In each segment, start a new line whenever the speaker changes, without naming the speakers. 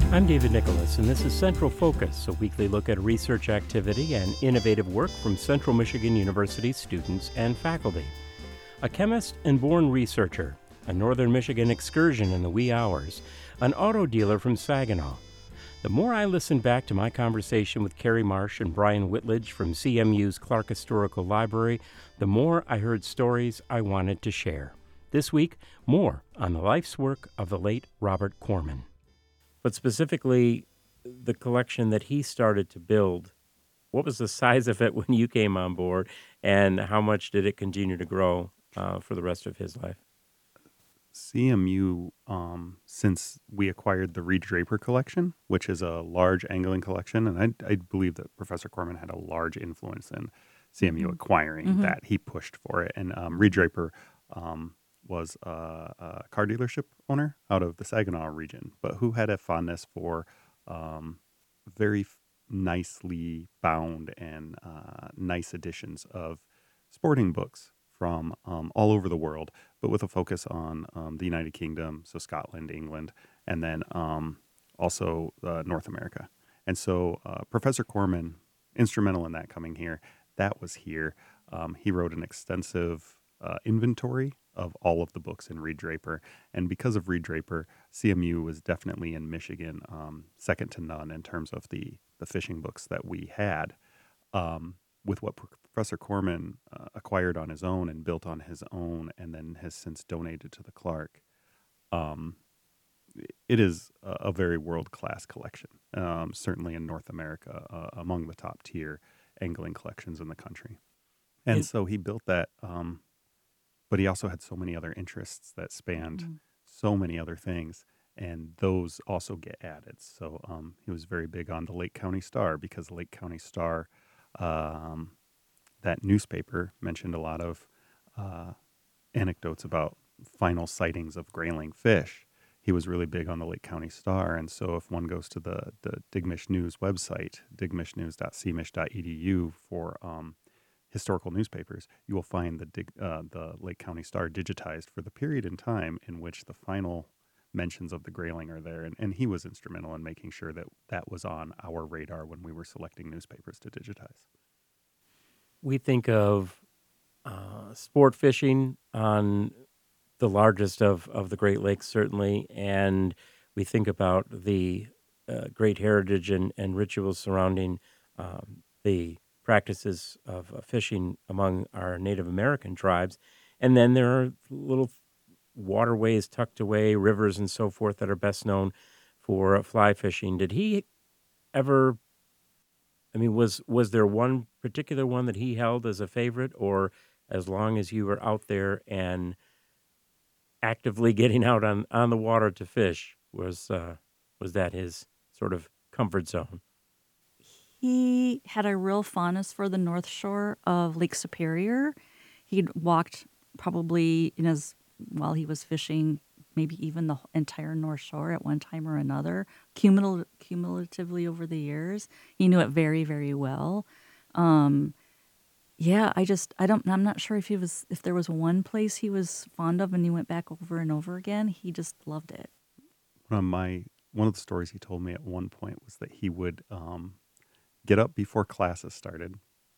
I'm David Nicholas, and this is Central Focus, a weekly look at research activity and innovative work from Central Michigan University students and faculty. A chemist and born researcher, a Northern Michigan excursion in the wee hours, an auto dealer from Saginaw. The more I listened back to my conversation with Carrie Marsh and Brian Whitledge from CMU's Clark Historical Library, the more I heard stories I wanted to share. This week, more on the life's work of the late Robert Corman. But specifically, the collection that he started to build, what was the size of it when you came on board, and how much did it continue to grow for the rest of his life?
CMU, since we acquired the Reed Draper collection, which is a large angling collection, and I believe that Professor Corman had a large influence in CMU acquiring that. He pushed for it. And Reed Draper was a car dealership owner out of the Saginaw region, but who had a fondness for very nicely bound and nice editions of sporting books from all over the world, but with a focus on the United Kingdom, so Scotland, England, and then also North America. And so Professor Corman, instrumental in that coming here, that was here. He wrote an extensive inventory of all of the books in Reed Draper. And because of Reed Draper, CMU was definitely in Michigan second to none in terms of the fishing books that we had. With what Professor Corman acquired on his own and built on his own and then has since donated to the Clark, it is a very world-class collection, certainly in North America, among the top tier angling collections in the country. And so he built that, but he also had so many other interests that spanned so many other things, and those also get added. So he was very big on the Lake County Star, because the Lake County Star, that newspaper, mentioned a lot of anecdotes about final sightings of grayling fish. He was really big on the Lake County Star, and so if one goes to the Digmish News website, digmishnews.cmich.edu for historical newspapers, you will find the Lake County Star digitized for the period in time in which the final mentions of the grayling are there. And he was instrumental in making sure that that was on our radar when we were selecting newspapers to digitize.
We think of sport fishing on the largest of the Great Lakes, certainly, and we think about the great heritage and rituals surrounding the practices of fishing among our Native American tribes. And then there are little waterways tucked away, rivers and so forth, that are best known for fly fishing. Did he ever, was there one particular one that he held as a favorite, or as long as you were out there and actively getting out on the water to fish, was that his sort of comfort zone?
He had a real fondness for the North Shore of Lake Superior. He'd walked probably while he was fishing, maybe even the entire North Shore at one time or another, cumulatively over the years. He knew it very, very well. I'm not sure if there was one place he was fond of and he went back over and over again. He just loved it.
One of the stories he told me at one point was that he would get up before classes started,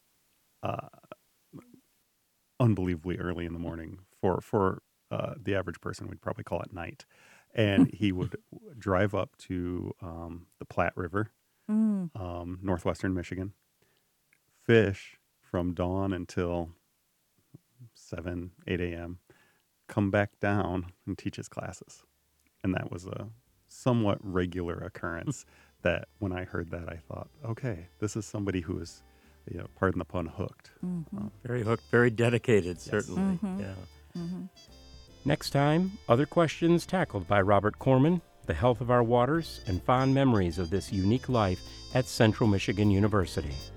unbelievably early in the morning. For the average person, we'd probably call it night. And he would drive up to the Platte River, northwestern Michigan, fish from dawn until 7, 8 a.m., come back down and teach his classes. And that was a somewhat regular occurrence that when I heard that, I thought, okay, this is somebody who is, pardon the pun, hooked.
Very hooked, very dedicated, certainly. Yeah. Next time, other questions tackled by Robert Corman, the health of our waters, and fond memories of this unique life at Central Michigan University.